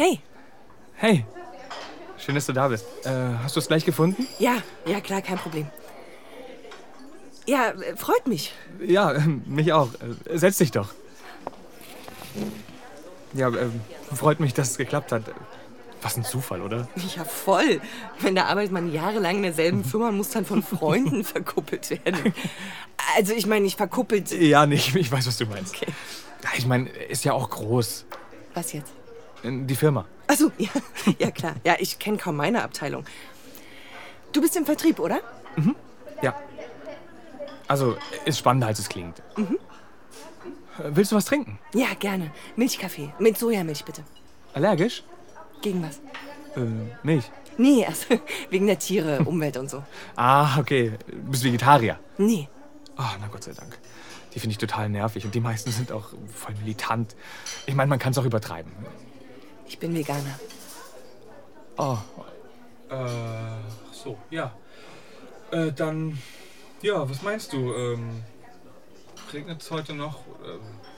Hey. Hey, schön, dass du da bist. Hast du es gleich gefunden? Ja, klar, kein Problem. Ja, freut mich. Ja, mich auch. Setz dich doch. Ja, freut mich, dass es geklappt hat. Was ein Zufall, oder? Ja, voll. Wenn da arbeitet man jahrelang in derselben Firma und muss dann von Freunden verkuppelt werden. Also ich meine, nicht verkuppelt. Ja, nicht. Ich weiß, was du meinst. Okay. Ich meine, ist ja auch groß. Was jetzt? Die Firma. Ach so, ja klar. Ja, ich kenne kaum meine Abteilung. Du bist im Vertrieb, oder? Ja. Also, ist spannender, als es klingt. Willst du was trinken? Ja, gerne. Milchkaffee. Mit Sojamilch, bitte. Allergisch? Gegen was? Milch. Nee, also wegen der Tiere, Umwelt und so. Ah, okay. Du bist Vegetarier. Nee. Ah, na Gott sei Dank. Die finde ich total nervig und die meisten sind auch voll militant. Ich meine, man kann es auch übertreiben. Ich bin Veganer. Oh. So, ja. Dann, ja, was meinst du? Regnet es heute noch?